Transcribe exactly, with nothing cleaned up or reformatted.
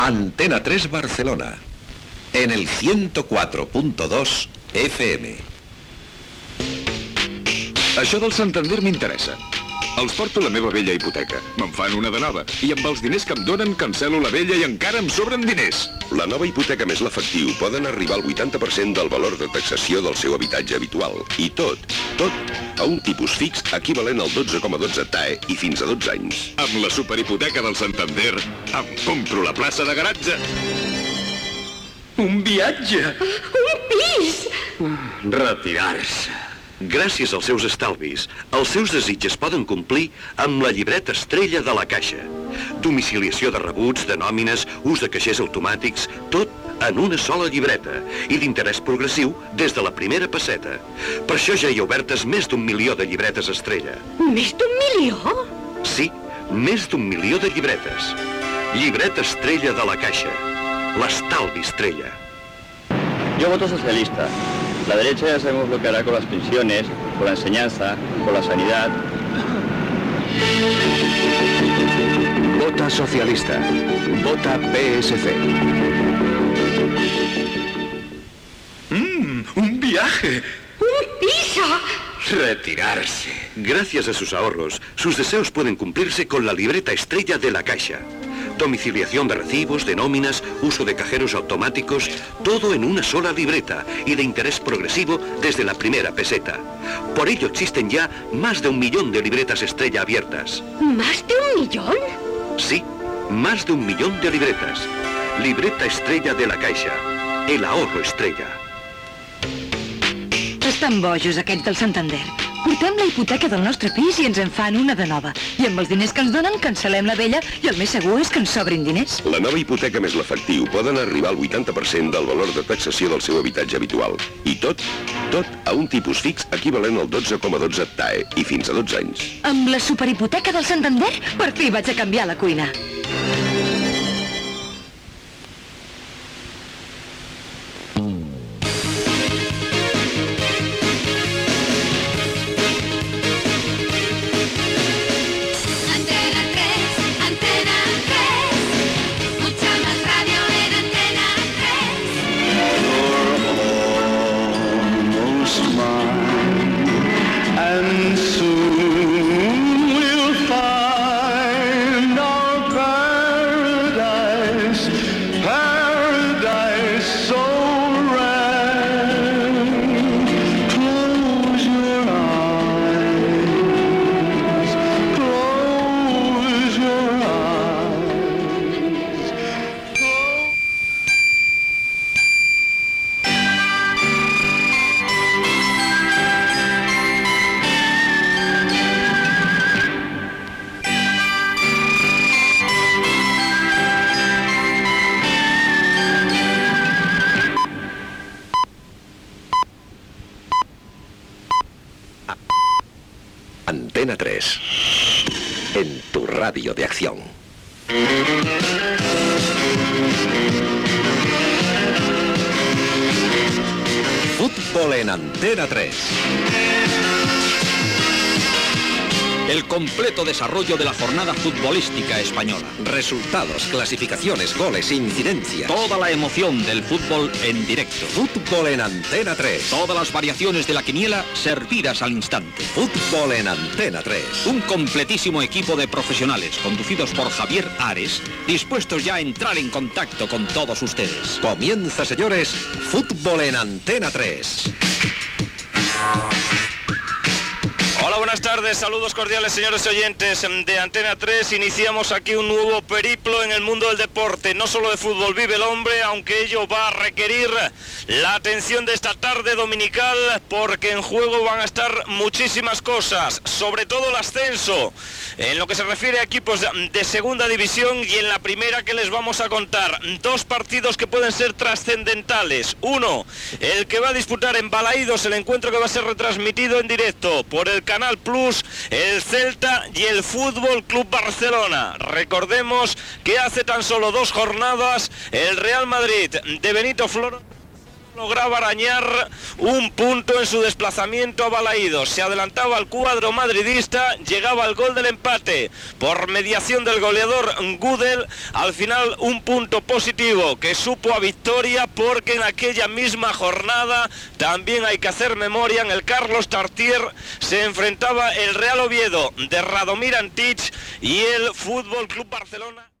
Antena tres Barcelona, en el ciento quatre punt dos F M. Això del Santander m'interessa. Els porto la meva vella hipoteca. Me'n fan una de nova. I amb els diners que em donen cancel·lo la vella i encara em sobren diners. La nova hipoteca més l'efectiu poden arribar al vuitanta per cent del valor de taxació del seu habitatge habitual. I tot, tot, a un tipus fix equivalent al dotze coma dotze T A E i fins a dotze anys. Amb la superhipoteca del Santander em compro la plaça de garatge. Un viatge. Un pis. Retirar-se. Gràcies als seus estalvis, els seus desitges poden complir amb la llibreta estrella de la Caixa. Domiciliació de rebuts, de nòmines, ús de caixers automàtics, tot en una sola llibreta i d'interès progressiu des de la primera pesseta. Per això ja hi ha obertes més d'un milió de llibretes estrella. Més d'un milió? Sí, més d'un milió de llibretes. Llibreta estrella de la Caixa. L'estalvi estrella. Yo voto socialista. La derecha ya sabemos lo que hará con las pensiones, con la enseñanza, con la sanidad. Vota socialista. Vota P S C. Mmm, un viaje. Un piso. Retirarse. Gracias a sus ahorros, sus deseos pueden cumplirse con la libreta estrella de la Caixa. Domiciliación de recibos, de nóminas, uso de cajeros automáticos, todo en una sola libreta y de interés progresivo desde la primera peseta. Por ello existen ya más de un millón de libretas estrella abiertas. ¿Más de un millón? Sí, más de un millón de libretas. Libreta estrella de la Caixa. El ahorro estrella. Estan bojos aquests del Santander. Portem la hipoteca del nostre pis i ens en fan una de nova. I amb els diners que ens donen cancel·lem la vella i el més segur és que ens sobrin diners. La nova hipoteca més l'efectiu poden arribar al vuitanta per cent del valor de taxació del seu habitatge habitual. I tot, tot a un tipus fix equivalent al dotze coma dotze T A E i fins a dotze anys. Amb la superhipoteca del Santander, per fi vaig a canviar la cuina. Antena tres, en tu radio de acción. Fútbol en Antena tres. El completo desarrollo de la jornada futbolística española. Resultados, clasificaciones, goles, incidencias. Toda la emoción del fútbol en directo. Fútbol en Antena tres. Todas las variaciones de la quiniela servidas al instante. Fútbol en Antena tres. Un completísimo equipo de profesionales conducidos por Javier Ares, dispuestos ya a entrar en contacto con todos ustedes. Comienza, señores, Fútbol en Antena tres. Hola, buenas tardes, saludos cordiales señores oyentes de Antena tres. Iniciamos aquí un nuevo periplo en el mundo del deporte. No solo de fútbol vive el hombre, aunque ello va a requerir la atención de esta tarde dominical, porque en juego van a estar muchísimas cosas, sobre todo el ascenso, en lo que se refiere a equipos de segunda división, y en la primera que les vamos a contar, dos partidos que pueden ser trascendentales. Uno, el que va a disputar en Balaídos, el encuentro que va a ser retransmitido en directo por el Canal Plus, el Celta y el Fútbol Club Barcelona. Recordemos que hace tan solo dos jornadas el Real Madrid de Benito Floro lograba arañar un punto en su desplazamiento a Balaídos. Se adelantaba al cuadro madridista, llegaba el gol del empate por mediación del goleador Gudel. Al final un punto positivo que supo a victoria, porque en aquella misma jornada, también hay que hacer memoria, en el Carlos Tartier se enfrentaba el Real Oviedo de Radomir Antic y el Fútbol Club Barcelona.